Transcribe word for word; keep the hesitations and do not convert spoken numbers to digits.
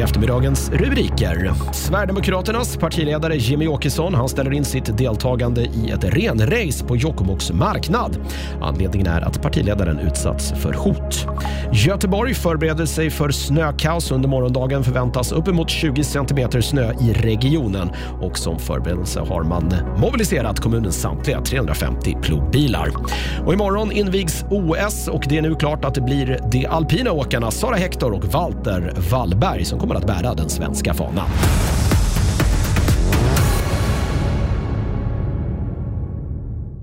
eftermiddagens rubriker. Sverigedemokraternas partiledare Jimmy Åkesson, han ställer in sitt deltagande i ett renrace på Jokkmokks marknad. Anledningen är att partiledaren utsatts för hot. Göteborg förbereder sig för snökaos. Under morgondagen förväntas uppemot tjugo centimeter snö i regionen. Och som förberedelse har man mobiliserat kommunens samtliga trehundrafemtio plogbilar. Och imorgon invigs O S och det är nu klart att det blir de alpina åkarna Sara Hector och Walter Wallberg som kommer att bära den svenska fanan.